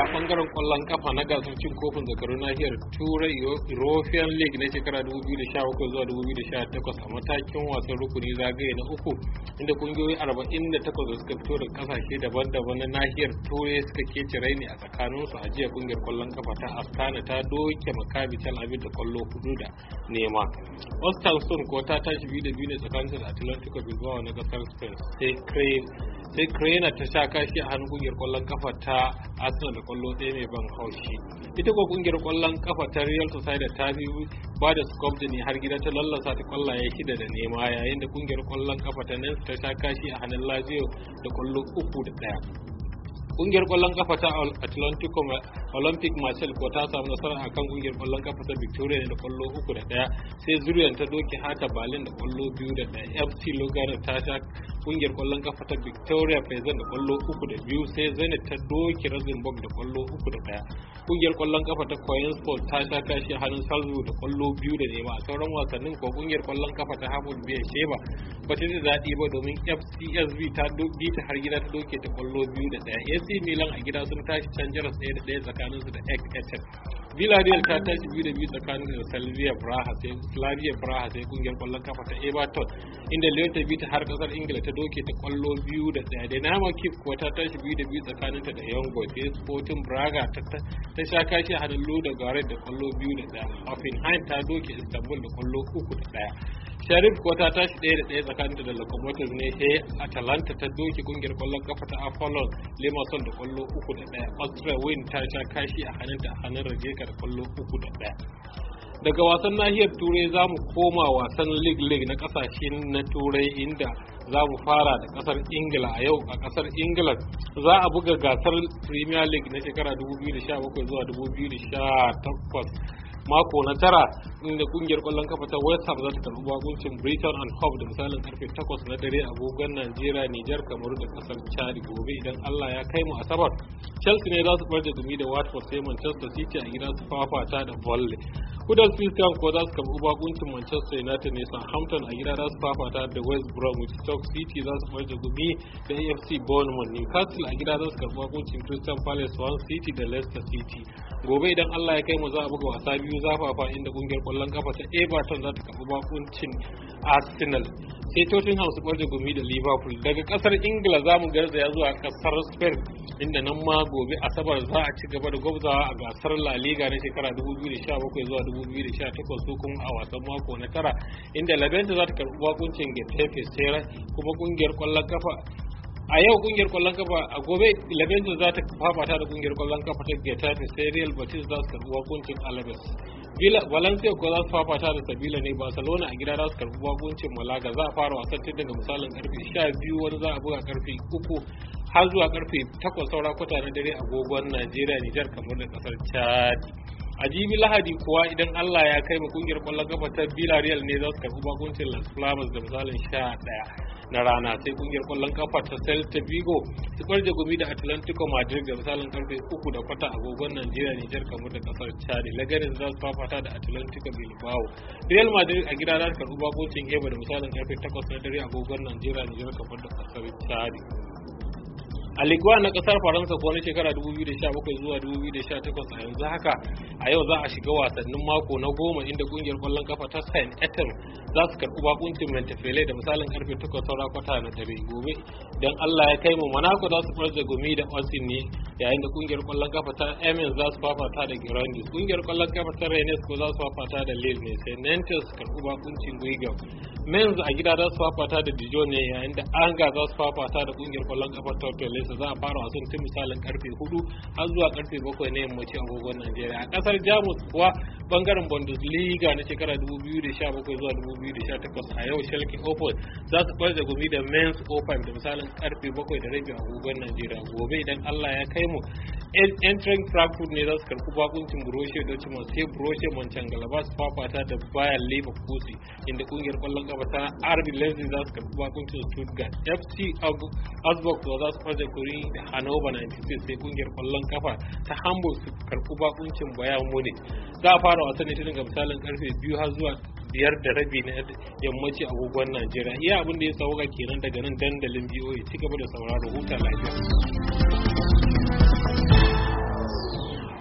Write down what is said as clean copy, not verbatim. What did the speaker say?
bangaren kwallon kafa na gasar cin kofin zakarun nahiyar Turai European League na shekara 2017 zuwa 2018 a matakin wasan rukuni zagaye na uku, inda kungiyoyi 48 da suka fito da kasashe daban-daban na nahiyar Turai suka kece raini a tsakaninsu. A jiya kungiyar kwallon kafa ta Astana ta doke Maccabi Tel Aviv da kwallo 4 da nema. Ostersunds ko ta tashi 2-2 ne tsakaninta da Atletico Bilbao na kasar Spain, sai Crena ta sha kashi a hannun kungiyar kwallon kafa ta Arsenal da kwallo ɗaya mai ban haushi. Ita ko kungiyar kwallon kafa ta Real Sociedad ta ba da Skopje ne har gida ta lallasa ta kwallaye 6 da nema, yayin da kungiyar kwallon kafa ta Nantes ta sha kashi a hannun Lazio da kwallo 3-1. Kungiyar kwallon kafa ta Atlantico Olympic Marseille ko ta samu nasara akan kungiyar kwallon kafa ta Victoria da kwallo 3-1, sai Zuriyar ta doke Hertha Berlin da kwallo 2-1. FC Lugano ta sha kungiyar kwallon kafa ta Victoria Pleasant da kwallo 3-2, sai Zenit ta doke Rosenborg da kwallo 3-1. Kungiyar kwallon kafa ta Coensport ta sha kashi hannun Salzburg da kwallo 2-0. A sauran wasannin ko kungiyar kwallon kafa ta Hamburg Biya Sheba ba ta da daɗi ba, domin FCSB ta bi ta har gida ta doke ta kwallo 2-1. AC Milan a gida sun tashi can jaras 1-1 tsakaninsu da Essen. Villarreal ta tashi 2-2 tsakanin da Slavia Praha, sai kungiyar kwallon kafa ta Everton, inda Lyon ta bi ta har kasar Ingila ta doke ta kwallo 2-1. Dynamo Kiev kuwa ta tashi 2-2 tsakaninta da Young Boys, sai Sporting Braga ta sha kashi a hannun Ludogorets da kwallo 2-1. Hoffenheim ta doke Istanbul da kwallo 3-1. Sharif kuwa ta tashi 1-1 tsakaninta da Lokomotiv ne, sai Atalanta ta doke kungiyar kwallon kafa ta Apollon Limassol da kwallo 3-1. Austria Wien ta sha kashi a hannun Rijeka da kwallo 3-1. Daga wasan nahiyar Turai za mu koma wasan League na kasashe na Turai, inda za mu fara da kasar Ingila. A yau a kasar Ingila za a buga gasar Premier League na shekara 2017 zuwa 2018 mako na tara, inda kungiyar kwallon kafa ta West Ham za ta karbi bakuncin Brighton and Hove da misalin karfe 8 na dare agogon Najeriya, Nijar, Kamaru da kasar Chad. Gobe idan Allah ya kai mu Asabar, Chelsea ne za su barje gumi da Watford, sai Manchester City a gida su fafata da Burnley. Huddersfield Town ko za su karbi bakuncin Manchester United ne. Southampton a gida za su fafata da West Bromwich. Stoke City za su barje gumi da AFC Bournemouth. Newcastle a gida za su karbi bakuncin Crystal Palace, Swansea City da Leicester City. Gobe idan Allah ya kai mu za a buga wasa biyu zafafa, inda kungiyar kwallon kafa ta Everton za ta karbi bakuncin Arsenal, sai Tottenham su barje gumi da Liverpool. Daga kasar Ingila za mu garzaya zuwa kasar Spain, inda nan ma gobe Asabar za a ci gaba da gwabzawa a gasar La Liga na shekara 2017 zuwa 2018, su kuma a wasan mako na tara, inda Levante za ta karbi bakuncin Getafe, sai kuma kungiyar kwallon kafa a yau kungiyar kwallon kafa a gobe Levante za ta fafata da kungiyar kwallon kafa ta Getafe, sai Real Betis za su karbi bakuncin Alaves. Valencia ko za su fafata da Sevilla ne. Barcelona a gida za su karbi bakuncin Malaga. Za a fara wasan tun daga misalin karfe 12, wani za a buga karfe 3 har zuwa karfe 8 saura kwata na dare agogon Najeriya, Nijar, Kamaru da kasar Chad. A jibi Lahadi kuwa idan Allah ya kai mu kungiyar kwallon kafa ta Villarreal ne za su karbi bakuncin Las Palmas da misalin 11 na rana, sai kungiyar kwallon kafa ta Celta Vigo su barje gumi da Atlantico Madrid da misalin karfe 3 agogon Najeriya, Nijar, Kamaru da kasar Chad. Leganes za su fafata da Atlantico Bilbao. Real Madrid a gida za su karbi bakuncin Eibar da misalin karfe 8 na dare agogon Najeriya, Nijar, Kamaru da kasar Chad. A Ligue 1 na kasar Faransa ko na shekara 2017 zuwa 2018 a yanzu haka a yau za a shiga wasannin mako na 10, inda kungiyar kwallon kafa ta Saint Etienne za su karɓi bakuncin Montefiore da misalin karfe 8 saura kwata na dare. Gobe dan Allah ya kai mu Monaco za su farje gumi da Austin ne, yayin da kungiyar kwallon kafa ta Amiens za su fafata da Girondins. Kungiyar kwallon kafa ta Rennes ko za su fafata da Lille ne, sai Nantes su karɓi bakuncin Guingamp. Mainz a gida za su fafata da Dijon ne, yayin da Angers za su fafata da kungiyar kwallon kafa ta Toulouse. Za a fara wasan tun misalin karfe 4 har zuwa karfe 7 na yammaci agogon Najeriya. A kasar Jamus kuwa bangaren Bundesliga na shekara 2017 zuwa 2018 a yau Schalke 04 za su barje gumi da Mainz 05 da misalin karfe 7:30 agogon Najeriya. Gobe idan Allah ya kai mu Eintracht Frankfurt ne za su karɓi bakuncin Borussia Dortmund, sai Borussia Mönchengladbach su fafata da Bayer Leverkusen, inda kungiyar kwallon kafa ta RB Leipzig za su karɓi bakuncin Stuttgart. FC Augsburg za su farje gumi da Hannover 96, sai kungiyar kwallon kafa ta Hamburg su karɓi bakuncin Bayern Munich. Za a fara wasan ne tun daga misalin karfe 2 har zuwa 5:30 na yammaci agogon Najeriya. Iya abin da ya sauka kenan daga nan dandalin BOA. Ci gaba da sauraro, huta lafiya.